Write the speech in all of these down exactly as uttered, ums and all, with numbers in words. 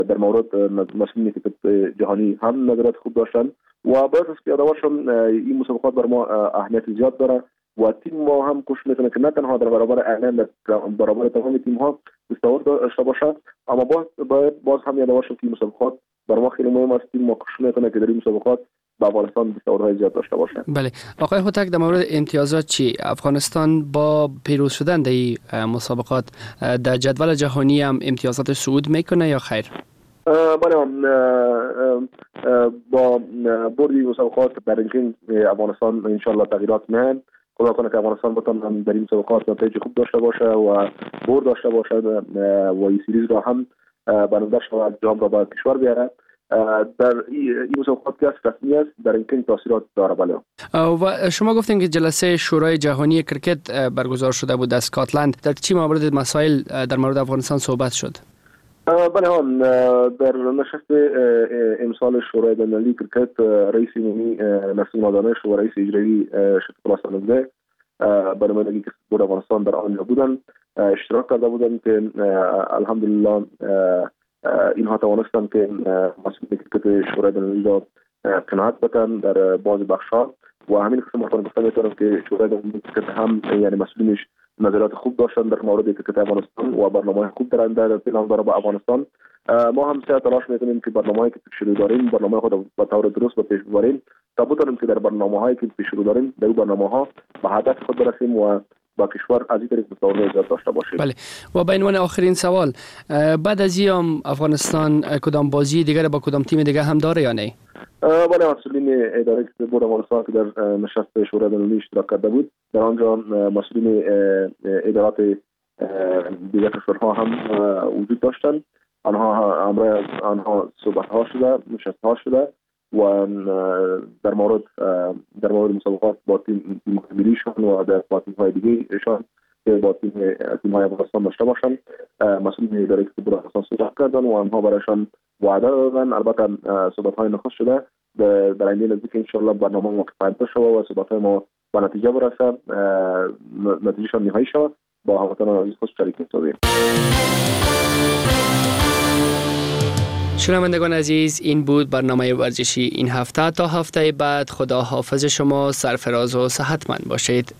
در مورد مسئولین کرکت جهانی هم نظرات خوب داشتن و باید است که یادآور شم این مسابقات بر ما اهمیت زیاد داره و تیم ما هم کوشش میکنه که نه تنها در برابر اعلام در برابر تمام تیم ها دستاورد داشته باشد، اما باید باز هم یادآور شم که این مسابقات بر ما خیلی مهم است. تیم ما کوشش میکنه که در این مسابقات با افغانستان دستاوردهای زیاد داشته باشه. بله آقای هوتک، در مورد امتیازات چی؟ افغانستان با پیروز شدن در این مسابقات در جدول جهانی هم امتیازات صعود میکنه یا خیر؟ بله، با بردی مسابقات در رنکینگ افغانستان انشالله تغییرات میان. خدا کنه که افغانستان بتونه در این مسابقات نتایج خوب داشته باشه و برد داشته باشه و این سریز را هم برنده شود، جام را به کشور بیاره. در این مسابقات که رسمی است در رنکینگ تاثیرات داره. بله. و شما گفتین که جلسه شورای جهانی کرکت برگزار شده بود در اسکاتلند، در چی مورد مسائل در مورد افغانستان صحبت شد؟ بله هم در نشست امسال شورای بین‌المللی کرکت رئیس عمومی نسیم دانش و رئیس اجرایی شرکت پلاستانزده به نمایندگی کرکت افغانستان در آنجا بودند، اشتراک کرده بودند که الحمدلله اینها توانستند که مسئولین کرکت شورای بین‌المللی را قناعت بکنن در بعض بخش‌ها و همین قسم مطمئن گفته میتونم که شورای بین‌المللی کرکت هم یعنی مسئولینش نظرات خوب داشتن در مورد کرکت افغانستان و برنامه خوب دارن در پیشنهاد برای افغانستان. ما هم سعی تلاش میکنیم که برنامه‌ای که پیش رو داریم برنامه خود به طور درست به پیش ببریم تا بتونیم که در برنامه‌هایی که پیش رو داریم در برنامه‌ها به هدف خود برسیم و با کشور از این طریق مستوای زیاد داشته باشیم. بله. و به عنوان آخرین سوال، بعد از این افغانستان کدام بازی دیگر با کدام تیم دیگر هم داره یا نه؟ بله، مسئولین اداره کرکت افغانستان که در نشست شورای بین‌المللی اشتراک کرده بود در آنجا مسئولین ادارات دیگر کشورها هم وجود داشتند. آنها امروز آنها صحبت ها شده، نشست ها شده و در مورد در مورد مسابقات با تیم ملیشان و در با تیم های دیگه ایشان که با تیم تیم های افغانستان داشته باشند مسئولین اداره کرکت افغانستان صحبت کردن و آنها برایشان وعده دادن. البته صحبت های نخست شده در آینده نزدیک ان شاء الله برنامه ما کفایت شود و صحبت های ما به نتیجه برسه، نتیجهشان نهایی شود با هموطنان عزیز خود شریک می‌شویم. شنوندگان عزیز، این بود برنامه ورزشی این هفته. تا هفته بعد خدا حافظ شما، سرفراز و صحتمند باشید.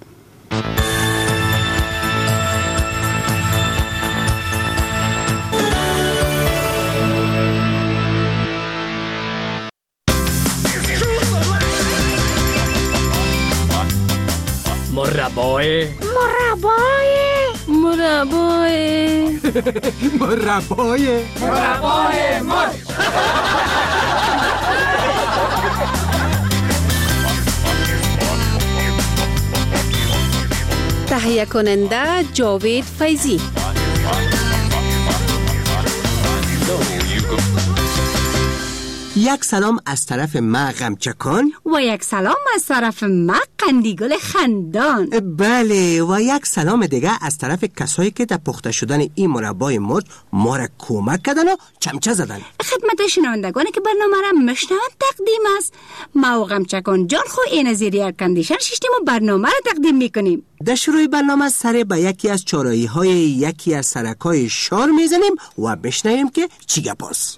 مربای مربای مربای مربای مربای مر تهیه کننده جاوید فیضی. یک سلام از طرف ما غمچکان و یک سلام از طرف ما قندیگل خندان. بله، و یک سلام دیگه از طرف کسایی که در پخته شدن این مربای مرد ما را کمک کردن و چمچه زدن. خدمت شنوندگانی که برنامه را میشنوند تقدیم است. ما و غمچکان جان خو این از ایر کندیشن شیشتیم و برنامه را تقدیم میکنیم. در شروع برنامه سر به یکی از چارایی های یکی از سرکای شار میزنیم و بشنویم که چی گپاست.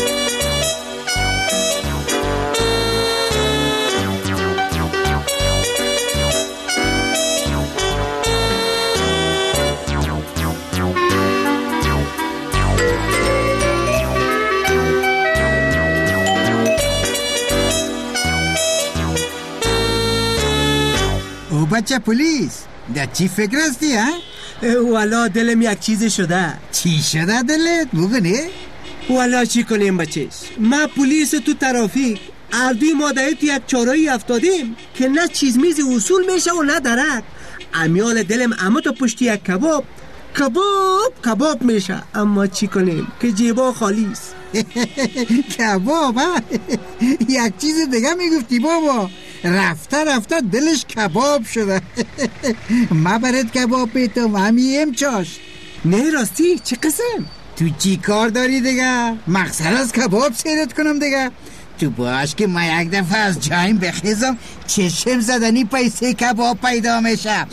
او بچه پلیس، در چی فکر هستی ها؟ والا دلم یک چیز شده. چی شده دلت؟ بگو نه؟ والا چی کنیم بچهش، ما پلیس تو ترافیک اردوی مادهی تو یک چارایی افتادیم که نه چیز میز اصول میشه و نه درک. امیال دلم اما تو پشتی یک کباب کباب کباب میشه، اما چی کنیم که جیبا خالیست. کباب ها؟ یک چیز دیگه میگفتی بابا، رفته رفته دلش کباب شده. ما برات کباب بیتم همیم چاش. نه راستی چه قسم؟ تو چی کار داری دیگه؟ مقصد از کباب سیرت کنم دیگه؟ تو باش که ما یک دفعه از جایم بخیزم چشم زدنی پیسه کباب پیدا میشه.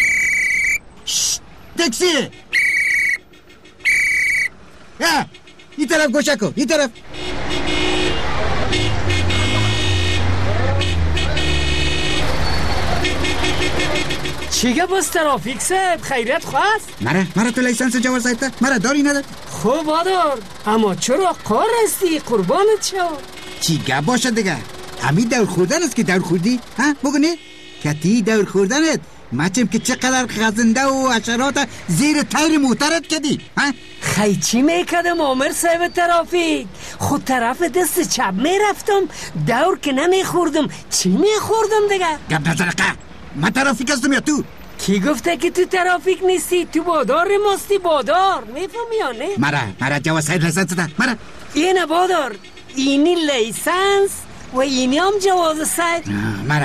شت تکسی این طرف گوشه کن، این طرف. چیگه باز ترافیک صاحب خیریت خواست؟ مرا مرا تو لیسانس جواز سایت مرا داری ندار؟ خوب بادار، اما چرا قار هستی قربانت شو؟ چیگه باشه دیگه؟ همین دور خوردن است که دور خوردی؟ ها بگونه؟ کتی دور خوردنت مچم که چقدر خزنده و حشرات زیر تیر موترت کدی ها؟ خی چی میکدم عامر صاحب ترافیک؟ خود طرف دست چپ میرفتم دور که نمیخوردم چی میخوردم دیگه؟ گب نزرقه من ترافیک هستم یا تو؟ کی گفته که تو ترافیک نیستی؟ تو بادار ماستی بادار میفهمی یا نه؟ مرا مرا جواز سایر لیسانس ده مرا اینه بادار اینی لیسانس و اینی هم جواز سایر مرا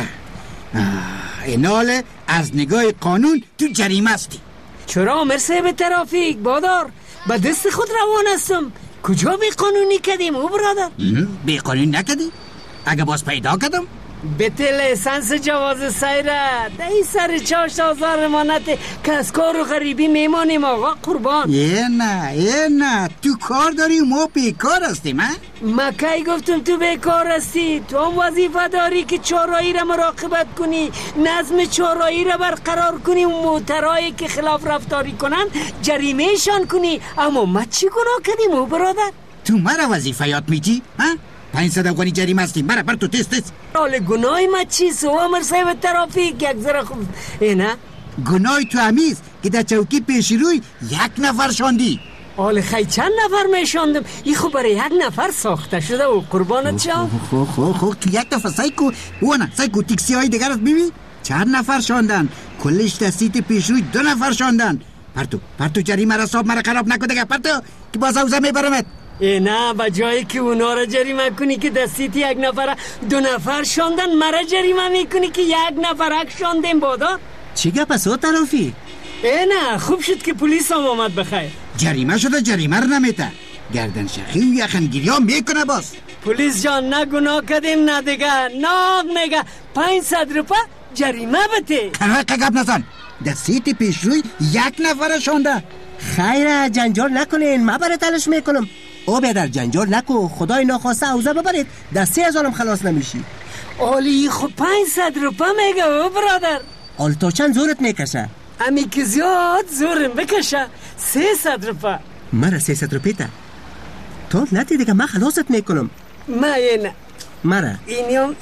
اینال از نگاه قانون تو جریمه هستی. چرا عامر صاحب ترافیک بادار با دست خود روان هستم کجا بی قانونی کدیم او برادر؟ بی قانونی نکدی؟ اگه باز پیدا کدم؟ بته لیسانس جواز سیره دهی سر چاشت آزار مانت که از کار و غریبی میمانیم آقا قربان. یه نه یه نه تو کار داری ما بیکار هستیم ها؟ ما کی گفتم تو بیکار هستی؟ تو هم وظیفه داری که چهارراهی را مراقبت کنی نظم چهارراهی را برقرار کنی و موترهایی که خلاف رفتاری کنن جریمهشان کنی. اما ما چی گناه کردیم او برادر؟ تو مرا وظیفه یاد میدی ها؟ پنج صد افغانی جریمه هستیم برا بر تو تست تست. حال گناه ما چیست عامر صاحب ترافیک؟ یک ذره خوب اینه گناه تو همیست که در چوکی پیش روی یک نفر شاندی. حال خیلی چند نفر میشاندم این خب برای یک نفر ساخته شده و قربانت شد. خو خو خو تو یک دفعه سایکو اونا سایکو تکسی های دیگر است ببین چند نفر شاندن کلش دستیت پیش روی دو نفر شاندن. پرتو پرتو جریمه را صاحب مرا خراب نکن دیگه پرتو که باز اوزه میبرمت. ای نه با جایی که اونا را جریمه کنی که دستیت یک نفر دو نفر شاندن مرا جریمه میکنی که یک نفرک شاندیم بادا. چی گپ است او طرفی؟ ای نه خوب شد که پلیس هم آمد بخیر. جریمه شده جریمه رو نمیته گردن شخی و یخنگیری ها میکنه باز. پلیس جان نه گناه کدیم نه دیگه ناغ میگه پنج صد روپا جریمه بده. کنوه قگب نزن دستیت پیش روی یک نفر شانده. خیره جنجال نکنین من برای تلش میکنم. او بیادر جنجال نکن خدای ناخواسته اوزه ببرید در سه هزارم خلاص نمیشی. آلی خب پنج صد روپا میگه او برادر. آلی تا چند زورت میکشه؟ امی که زیاد زورم بکشه سه صد روپا. مرا سه صد روپی تا تو نتی دیگه من خلاصت میکنم. ما اینه مرا اینیم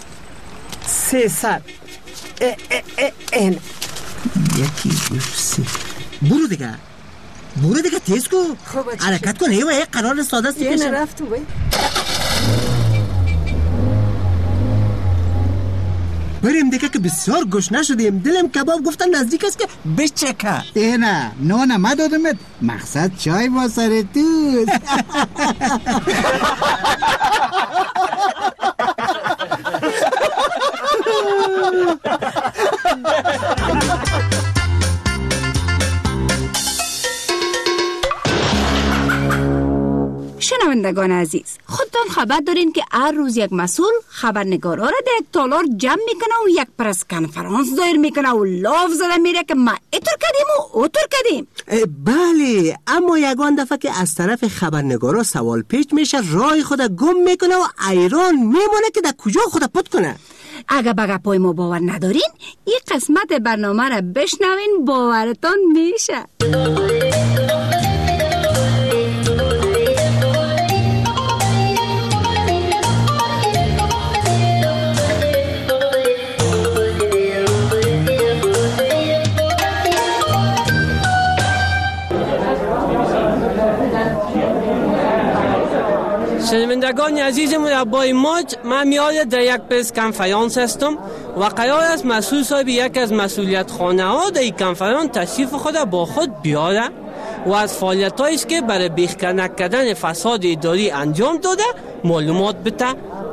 سه صد این یکی دو سه برو دیگه برو دیگه تیز کو حرکت کن ایوه یک قرار ساده است یه نرفتو بای بریم دیگه که بسیار گشنه شدیم دلم کباب گفتن نزدیک است که بچکه. ای نه نه نه ما دادمت مقصد چای با سر توست. شنوندگان عزیز خودتان خبر دارین که هر روز یک مسئول خبرنگارا را در یک تالار جمع میکنه و یک پرس کنفرانس دایر میکنه و لاف زده میره که ما ایطور کردیم و اوطور کردیم. بله اما یگان دفعه که از طرف خبرنگارا سوال پیش میشه رای خود گم میکنه و ایران میمونه که در کجا خود پت کنه. اگه بگه پای ما باور ندارین این قسمت برنامه را بشنوین باورتان میشه. شنوندگان عزیزم با این موج من میاد در یک پرس کنفرانس هستم و قرار است مسئول صاحب یک از مسئولیت خانه ها در این کنفرانس تشریف خود با خود بیاره و از فعالیت هایی که برای بیخکر کردن فساد اداری انجام داده معلومات بده.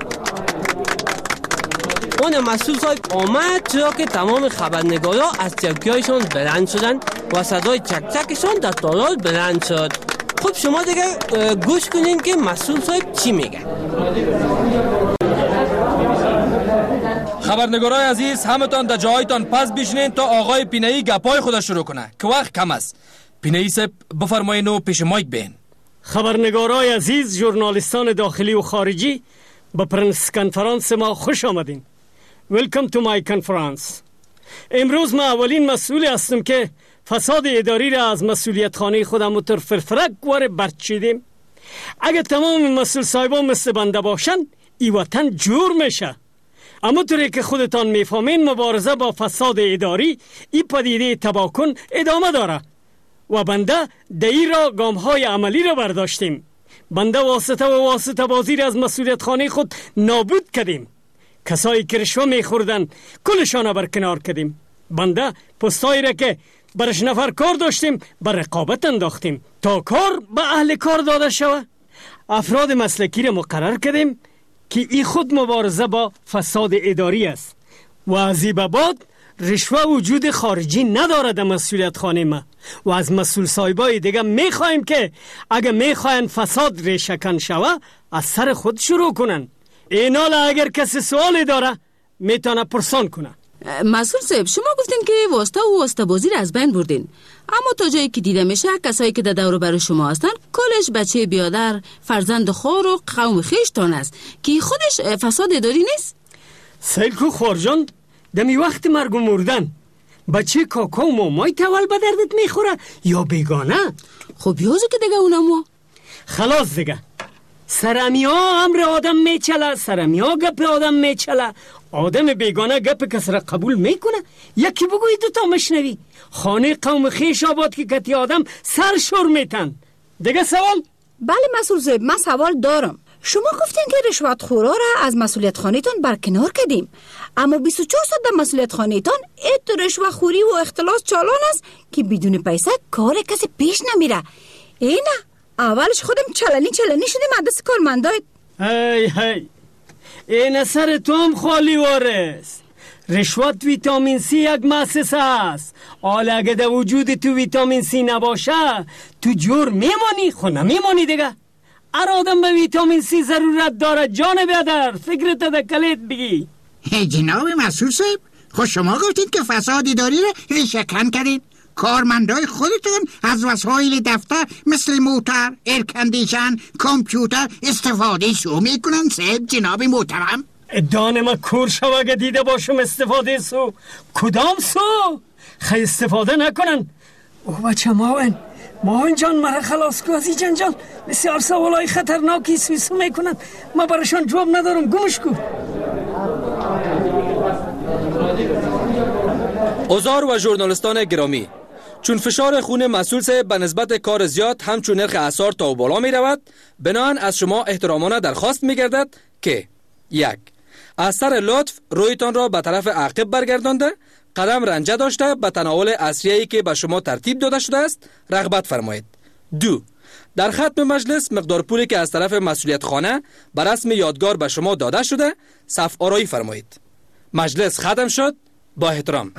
اون مسئول صاحب آمد چرا که تمام خبرنگارا از چوکی هایشان بلند شدن و صدای چک چکشان در تالار بلند شد. خب شما دیگه گوش کنین که مسئول صاحب چی میگه. خبرنگارای عزیز همتان در جایتان پس بشینین تا آقای پینایی گپای خودش شروع کنه که وقت کم است. پینایی صاحب بفرمایین و پیش مایک بین. خبرنگارای عزیز، ژورنالیستان داخلی و خارجی، به پرنس کنفرانس ما خوش آمدین. Welcome to my conference. امروز ما اولین مسئول هستم که فساد اداری را از مسئولیت خانه خودم و فرفرک واره برچیدیم. اگه تمام مسئول صاحبان مثل بنده باشن، ای وطن جور میشه. اما طوری که خودتان میفهمین، مبارزه با فساد اداری ای پدیده تباکن ادامه داره و بنده دایی را گامهای عملی را برداشتیم. بنده واسطه و واسطه بازی را از مسئولیت خانه خود نابود کردیم. کسایی که رشوه میخوردن کلشان را برکنار کردیم. بنده پستایی را که برش نفر کار داشتیم بر رقابت انداختیم تا کار به اهل کار داده شود. افراد مسلکی را مقرر کردیم که ای خود مبارزه با فساد اداری است و از این به بعد رشوه وجود خارجی نداره در مسئولیت خانه ما و از مسئول صاحبای دیگه میخوایم که اگه میخواین فساد ریشه‌کن شوه از سر خود شروع کنن. اینال اگر کسی سوالی داره میتونه پرسان کنه. مسئول صاحب، شما گفتین که واسطه و واسطه بازی را از بین بردین، اما تا جایی که دیده میشه کسایی که در دور بر شما هستن کلش بچه بیادر، فرزند خور و قوم خیشتان است که خودش فساد اداری نیست. سیل کو خورجان، دمی وقت مرگ و مردن بچه کاکا و مامای تول به دردت میخوره یا بیگانه؟ خب یازو که دیگه اونمو خلاص دیگه. سرمی ها امر آدم میچله، سرمی ها گپ آدم میچله. آدم بیگانه گپ کس را قبول میکنه؟ یکی بگوی دوتا مشنوی. خانه قوم خیش آباد که کتی آدم سر شور میتن. دیگه سوال؟ بله مسئول صاحب، من سوال دارم. شما گفتین که رشوت خورا را از مسئولیت خانه‌تان برکنار کردیم، اما بیست و چهار ساعت در مسئولیت خانه‌تان ات رشوت خوری و اختلاس چالان است که بدون پیسه کار کسی پیش نمیره. اینا اولش خودم چلنی چلنی شدیم مدرسه کارمندایت. هی هی این سر تو هم خالی وارست. رشوت ویتامین سی یک مؤسسه است. حالا اگه در وجود تو ویتامین سی نباشه تو جور میمانی، خو نمیمانی دیگه. ار آدم به ویتامین سی ضرورت داره جان بیادر، فکرت در کلیت بگی. جناب مسئول صاحب، خود شما گفتید که فساد اداری را ریشه‌کن کردید. کارمندای خودتون از وسایل دفتر مثل موتر، ایرکندیشن، کامپیوتر استفاده سو میکنن صاحب جناب محترم. دان ما کور شو اگه دیده باشم استفاده سو. کدام سو؟ خیلی استفاده نکنن. او بچه ماوین ماوین جان مرا خلاص کو از ای جنجال. بسیار سوالای خطرناکی سویسو میکنن، ما برشان جواب ندارم. گمش کو. اوزار و ژورنالیستان گرامی، چون فشار خون مسئول صاحب به نسبت کار زیاد همچون نرخ اسعار تا و بالا می رود، بناهن از شما احترامانه درخواست می گردد که یک، از سر لطف رویتان را به طرف عقب برگردانده، قدم رنجه داشته به تناول اسریه‌ای که به شما ترتیب داده شده است رغبت فرمایید. دو، در ختم مجلس مقدار پولی که از طرف مسئولیت خانه به رسم یادگار به شما داده شده صف آرایی فرمایید. مجلس ختم شد. با احترام.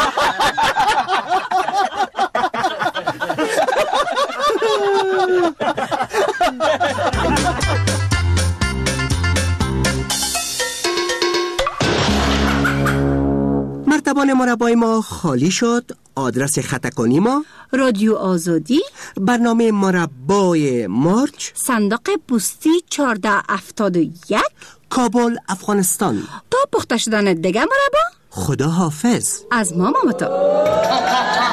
مرتبان مربای ما خالی شد. آدرس خطکانی ما رادیو آزادی، برنامه مربای مارچ، صندوق پستی چهارده هفتاد و یک، کابل، افغانستان. تا پخته شدن دیگه مربا، خدا حافظ. از ما مامتا.